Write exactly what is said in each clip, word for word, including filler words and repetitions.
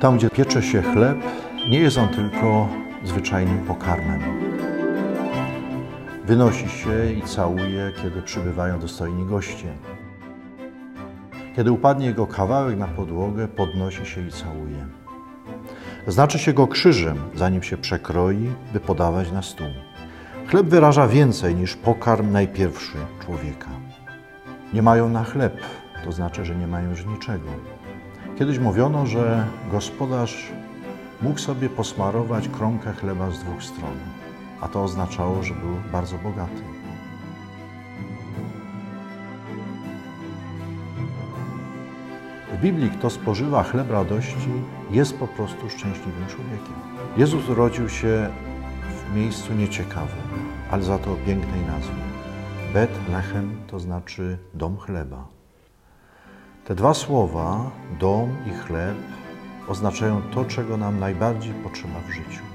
Tam, gdzie piecze się chleb, nie jest on tylko zwyczajnym pokarmem. Wynosi się i całuje, kiedy przybywają dostojni goście. Kiedy upadnie jego kawałek na podłogę, podnosi się i całuje. Znaczy się go krzyżem, zanim się przekroi, by podawać na stół. Chleb wyraża więcej niż pokarm najpierwszy człowieka. Nie mają na chleb, to znaczy, że nie mają już niczego. Kiedyś mówiono, że gospodarz mógł sobie posmarować kromkę chleba z dwóch stron, a to oznaczało, że był bardzo bogaty. W Biblii kto spożywa chleb radości, jest po prostu szczęśliwym człowiekiem. Jezus urodził się w miejscu nieciekawym, ale za to o pięknej nazwie. Bet-Lechem to znaczy dom chleba. Te dwa słowa, dom i chleb, oznaczają to, czego nam najbardziej potrzeba w życiu.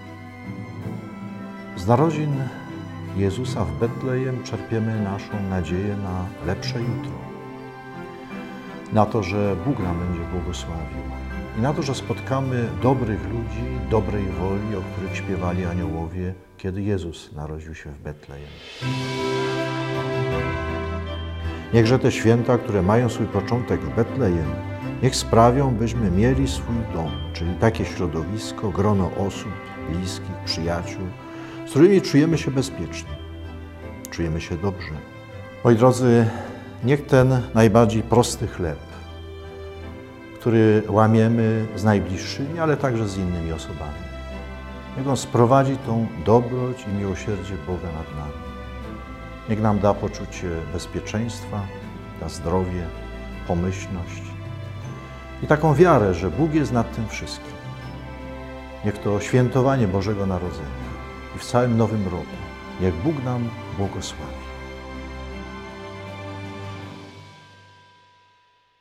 Z narodzin Jezusa w Betlejem czerpiemy naszą nadzieję na lepsze jutro. Na to, że Bóg nam będzie błogosławił. I na to, że spotkamy dobrych ludzi, dobrej woli, o których śpiewali aniołowie, kiedy Jezus narodził się w Betlejem. Niechże te święta, które mają swój początek w Betlejem, niech sprawią, byśmy mieli swój dom, czyli takie środowisko, grono osób, bliskich, przyjaciół, z którymi czujemy się bezpiecznie, czujemy się dobrze. Moi drodzy, niech ten najbardziej prosty chleb, który łamiemy z najbliższymi, ale także z innymi osobami, niech on sprowadzi tą dobroć i miłosierdzie Boga nad nami. Niech nam da poczucie bezpieczeństwa, da zdrowie, pomyślność i taką wiarę, że Bóg jest nad tym wszystkim. Niech to świętowanie Bożego Narodzenia i w całym Nowym Roku, niech Bóg nam błogosławi.